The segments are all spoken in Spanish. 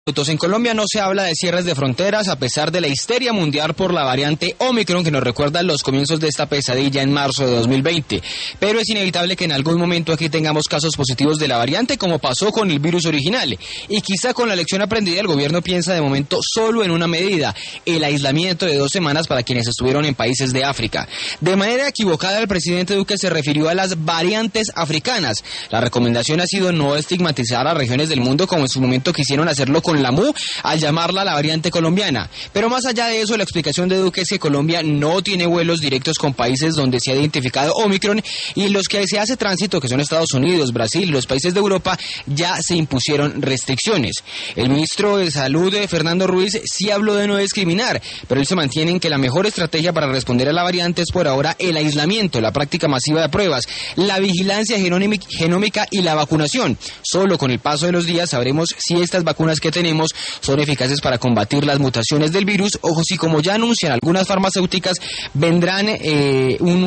En Colombia no se habla de cierres de fronteras a pesar de la histeria mundial por la variante Omicron que nos recuerda los comienzos de esta pesadilla en marzo de 2020. Pero es inevitable que en algún momento aquí tengamos casos positivos de la variante como pasó con el virus original. Y quizá con la lección aprendida el gobierno piensa de momento solo en una medida, el aislamiento de 2 semanas para quienes estuvieron en países de África. De manera equivocada el presidente Duque se refirió a las variantes africanas. La recomendación ha sido no estigmatizar a regiones del mundo como en su momento quisieron hacerlo con la MU al llamarla la variante colombiana. Pero más allá de eso, la explicación de Duque es que Colombia no tiene vuelos directos con países donde se ha identificado Omicron y en los que se hace tránsito, que son Estados Unidos, Brasil y los países de Europa, ya se impusieron restricciones. El ministro de Salud, Fernando Ruiz, sí habló de no discriminar, pero él se mantiene en que la mejor estrategia para responder a la variante es por ahora el aislamiento, la práctica masiva de pruebas, la vigilancia genómica y la vacunación. Solo con el paso de los días sabremos si estas vacunas que tenemos son eficaces para combatir las mutaciones del virus o si, como ya anuncian algunas farmacéuticas, vendrán tendremos un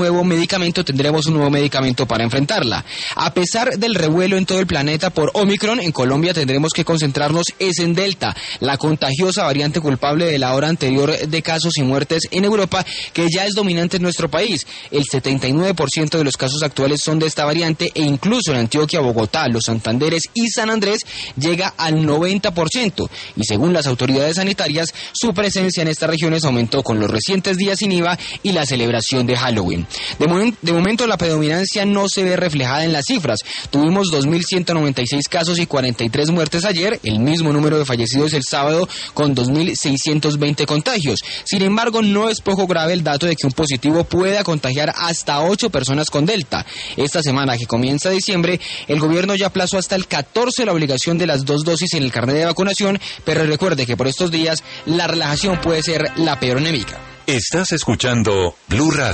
nuevo medicamento para enfrentarla. A pesar del revuelo en todo el planeta por Omicron, en Colombia tendremos que concentrarnos en Delta, la contagiosa variante culpable de la hora anterior de casos y muertes en Europa, que ya es dominante en nuestro país. El 79% de los casos actuales son de esta variante e incluso en Antioquia, Bogotá, Los Santanderes y San Andrés llega al 90%. Y según las autoridades sanitarias, su presencia en estas regiones aumentó con los recientes días sin IVA y la celebración de Halloween. De momento la predominancia no se ve reflejada en las cifras. Tuvimos 2.196 casos y 43 muertes ayer, el mismo número de fallecidos el sábado con 2.620 contagios. Sin embargo, no es poco grave el dato de que un positivo pueda contagiar hasta 8 personas con Delta. Esta semana que comienza diciembre, el gobierno ya aplazó hasta el 14 la obligación de las 2 dosis en el carnet de vacunación, pero recuerde que por estos días la relajación puede ser la peor enemiga. Estás escuchando Blue Radio.